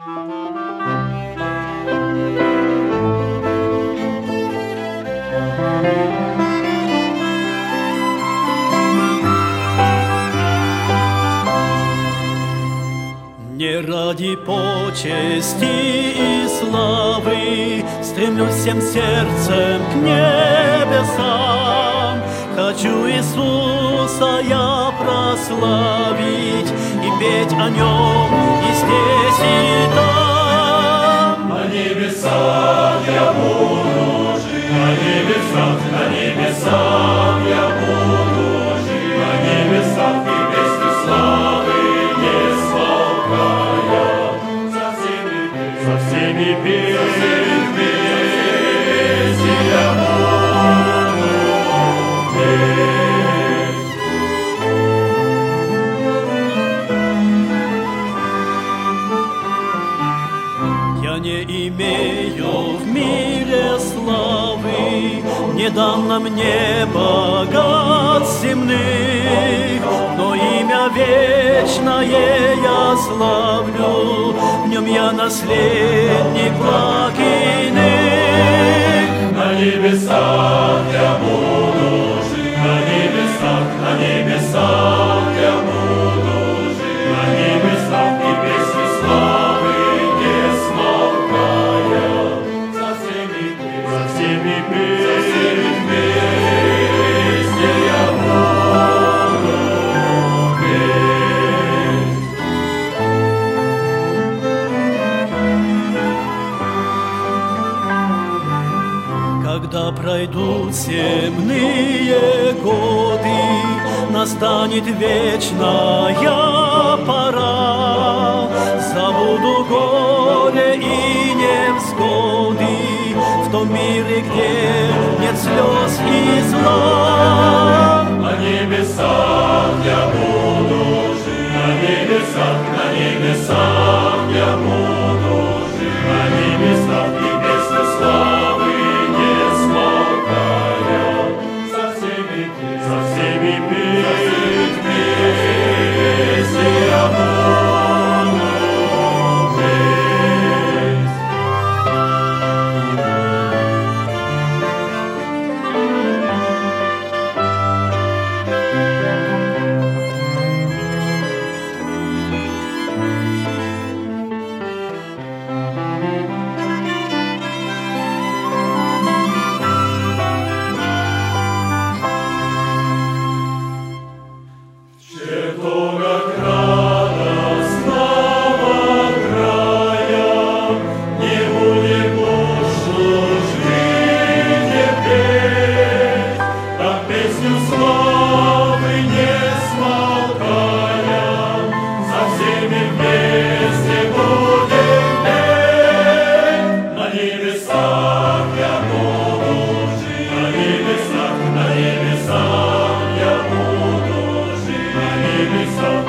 Не ради почести и славы стремлюсь всем сердцем к небесам. Хочу Иисуса я прославить и петь о Нем и здесь, и там. На небесах я буду жить, на небесах я буду жить, на небесах и песню славы не смолкая. Со всеми песнями я буду петь. Я не имею в мире славы, не дано мне богат земных, но имя вечное я славлю, в нем я наследник благ иных. На небесах я буду жить, на небесах я буду жить, на небесах и песни славы не смолкая. За всеми песни я буду петь. Когда пройдут земные годы, настанет вечная пора. Забуду горе и невзгоды в том мире, где нет слез и зла. На небесах я буду жить, на небесах я буду жить, на небесах и песни славы не смолкая. Со всеми песнями я буду петь. Чертога радостного края, не будет душу жить и петь, как песню славы не смолкая, со всеми вместе будем петь. На небесах я буду жить, на небесах я буду жить, на небесах